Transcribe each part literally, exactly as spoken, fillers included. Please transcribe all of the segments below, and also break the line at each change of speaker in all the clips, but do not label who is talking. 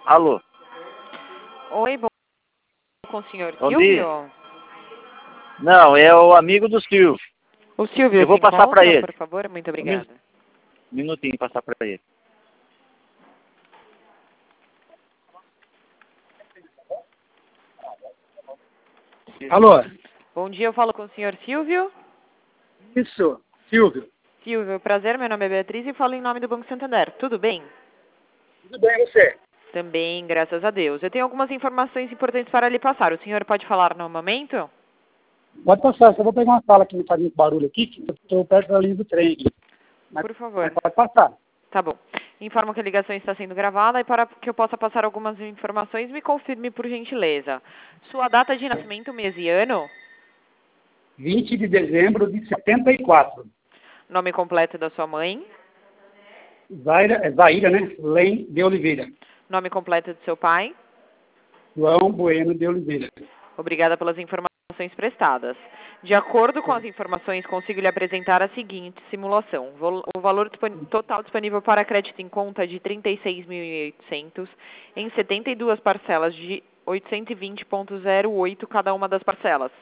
Alô?
Oi, bom com o senhor
Bom
Silvio?
dia. Não, é o amigo do Silvio.
O Silvio
Eu vou
se
passar
encontra,
para ele.
por favor? Muito
Um min-
obrigada.
minutinho passar para ele.
Alô?
Bom dia, eu falo com o senhor Silvio.
Isso, Silvio.
Silvio, prazer, meu nome é Beatriz e falo em nome do Banco Santander. Tudo bem?
Tudo bem, você?
Também, graças a Deus. Eu tenho algumas informações importantes para lhe passar. O senhor pode falar no momento?
Pode passar, só vou pegar uma sala que não faz muito barulho aqui, que eu estou perto da linha do trem aqui. Mas,
Por favor.
mas pode passar.
Tá bom. Informo que a ligação está sendo gravada e para que eu possa passar algumas informações, me confirme por gentileza. Sua data de nascimento, mês e ano?
vinte de dezembro de setenta e quatro.
Nome completo da sua mãe?
Zaira, é Zaira, né? Lem de Oliveira.
Nome completo do seu pai?
João Bueno de Oliveira.
Obrigada pelas informações prestadas. De acordo com as informações, consigo lhe apresentar a seguinte simulação. Vol- O valor dispo- total disponível para crédito em conta é de trinta e seis mil e oitocentos em setenta e duas parcelas de oitocentos e vinte vírgula zero oito cada uma das parcelas.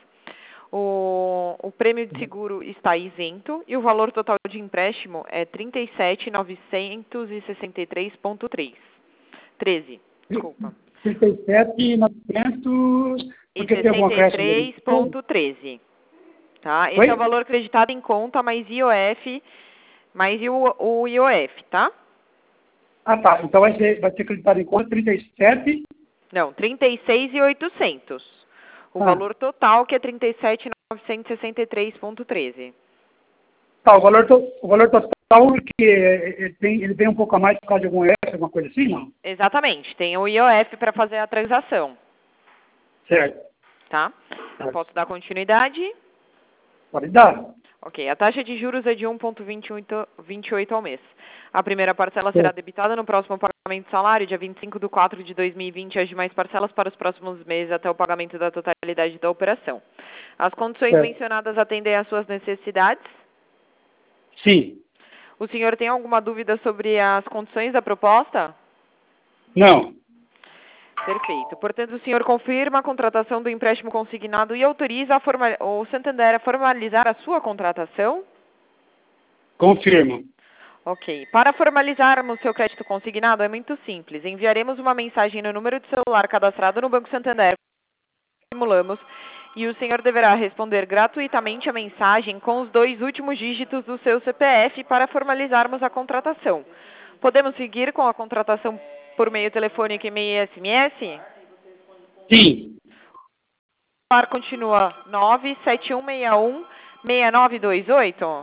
O, o prêmio de seguro está isento e o valor total de empréstimo é trinta e sete mil novecentos e sessenta e três vírgula três. treze, desculpa.
trinta e sete mil e novecentos.
E
Porque tem alguma
sessenta e
creche?
três vírgula treze. Tá? Esse
Oi?
é o valor acreditado em conta, mais I O F, mais o, o I O F, tá?
Ah, tá. Então vai ser, vai ser acreditado em conta trinta e sete.
Não, trinta e seis mil e oitocentos. O
Ah.
valor total que é trinta e sete mil novecentos e sessenta e três vírgula treze.
Tá, o valor, to, o valor total que é, é, tem, ele tem um pouco a mais por causa de algum F, alguma coisa assim, não?
Exatamente, tem o I O F para fazer a transação,
Certo.
tá?
Certo.
Posso dar continuidade?
Pode dar.
Ok, a taxa de juros é de um vírgula vinte e oito ao mês. A primeira parcela será debitada no próximo pagamento de salário, dia vinte e cinco de quatro de dois mil e vinte, e as demais parcelas para os próximos meses até o pagamento da totalidade da operação. As condições
Certo.
mencionadas atendem às suas necessidades?
Sim.
O senhor tem alguma dúvida sobre as condições da proposta?
Não.
Perfeito. Portanto, o senhor confirma a contratação do empréstimo consignado e autoriza a forma- o Santander a formalizar a sua contratação?
Confirmo.
Ok. Para formalizarmos seu crédito consignado é muito simples. Enviaremos uma mensagem no número de celular cadastrado no Banco Santander. Simulamos e o senhor deverá responder gratuitamente a mensagem com os dois últimos dígitos do seu C P F para formalizarmos a contratação. Podemos seguir com a contratação por meio telefônico, e-mail e S M S?
Sim.
O celular continua nove sete um seis um seis nove dois oito?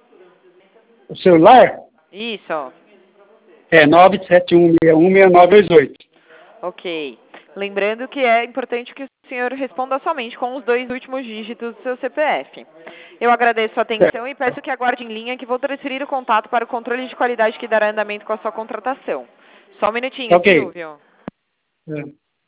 O celular
Isso.
é nove sete um seis um seis nove dois oito.
Ok. Lembrando que é importante que o senhor responda somente com os dois últimos dígitos do seu C P F. Eu agradeço a atenção e peço que aguarde em linha que vou transferir o contato para o controle de qualidade que dará andamento com a sua contratação. Só um minutinho,
Ok.
Silvio.
É.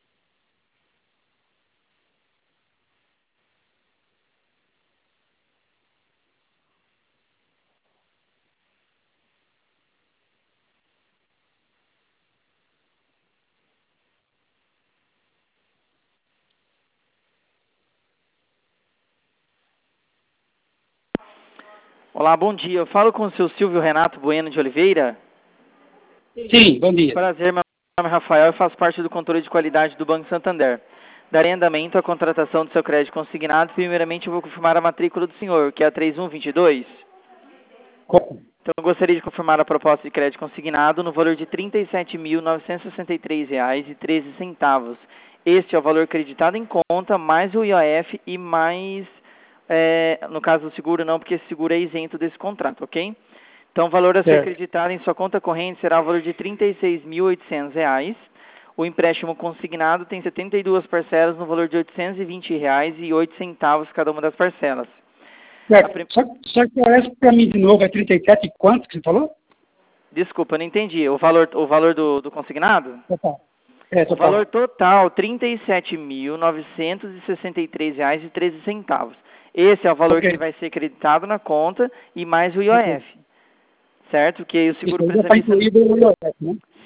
Olá, bom dia. Eu falo com o seu Silvio Renato Bueno de Oliveira.
Sim, bom dia.
Prazer, meu nome é Rafael e faço parte do controle de qualidade do Banco Santander. Darei andamento à contratação do seu crédito consignado. Primeiramente, eu vou confirmar a matrícula do senhor, que é a três um dois dois.
Co-
Então, eu gostaria de confirmar a proposta de crédito consignado no valor de trinta e sete mil novecentos e sessenta e três reais e treze centavos. Este é o valor acreditado em conta, mais o I O F e mais, é, no caso do seguro não, porque esse seguro é isento desse contrato, ok? Então, o valor a ser
Certo.
acreditado em sua conta corrente será o valor de trinta e seis mil e oitocentos reais. O empréstimo consignado tem setenta e duas parcelas no valor de oitocentos e vinte reais e oito centavos cada uma das parcelas.
Certo.
A prim-
Só, só que parece para mim de novo é trinta e sete e quanto que você falou?
Desculpa, não entendi. O valor, o valor do, do consignado?
Total. É,
O
total.
valor total, trinta e sete mil novecentos e sessenta e três reais e treze centavos. Esse é o valor
Ok.
que vai ser acreditado na conta e mais o I O F. Certo? Que o
Isso
seguro
aí já está
prestamista...
incluído no I O F, né?
Sim.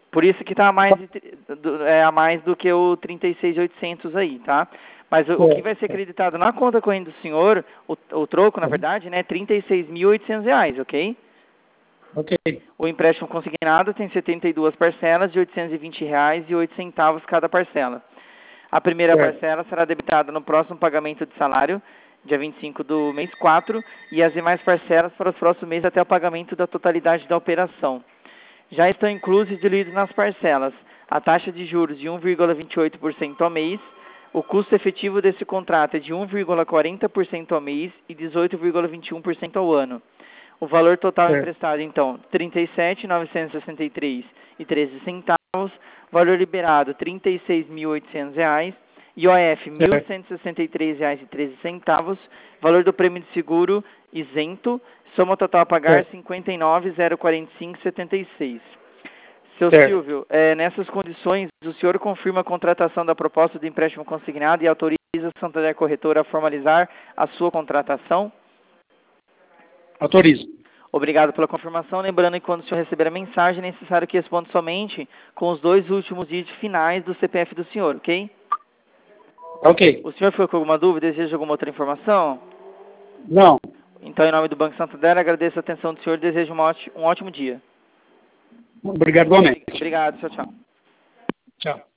Por isso que está a mais, de tri- do- é, a mais do que o trinta e seis mil e oitocentos aí, tá? Mas o, o que vai ser acreditado na conta corrente do senhor, o, o troco, na verdade, né, trinta e seis mil e oitocentos reais, ok?
Ok.
O empréstimo consignado tem setenta e duas parcelas de oitocentos e vinte reais e oito centavos cada parcela. A primeira
Certo.
parcela será debitada no próximo pagamento de salário, dia vinte e cinco do mês quatro, e as demais parcelas para os próximos meses até o pagamento da totalidade da operação. Já estão inclusos e diluídos nas parcelas a taxa de juros de um vírgula vinte e oito por cento ao mês, o custo efetivo desse contrato é de um vírgula quarenta por cento ao mês e dezoito vírgula vinte e um por cento ao ano. O valor total
Certo.
emprestado, então, trinta e sete mil novecentos e sessenta e três reais e treze centavos, valor liberado trinta e seis mil e oitocentos reais, I O F mil cento e sessenta e três reais e treze centavos, valor do prêmio de seguro isento, soma total a pagar
Certo.
cinquenta e nove mil e quarenta e cinco reais e setenta e seis centavos. Seu
Certo.
Silvio, é, nessas condições, o senhor confirma a contratação da proposta de empréstimo consignado e autoriza a Santander Corretora a formalizar a sua contratação?
Autorizo.
Obrigado pela confirmação. Lembrando que quando o senhor receber a mensagem, é necessário que responda somente com os dois últimos dígitos finais do C P F do senhor, ok?
Ok.
O senhor ficou com alguma dúvida? Deseja alguma outra informação?
Não.
Então, em nome do Banco Santander, agradeço a atenção do senhor e desejo um ótimo, um ótimo dia.
Obrigado, igualmente.
Obrigado, tchau, tchau.
Tchau.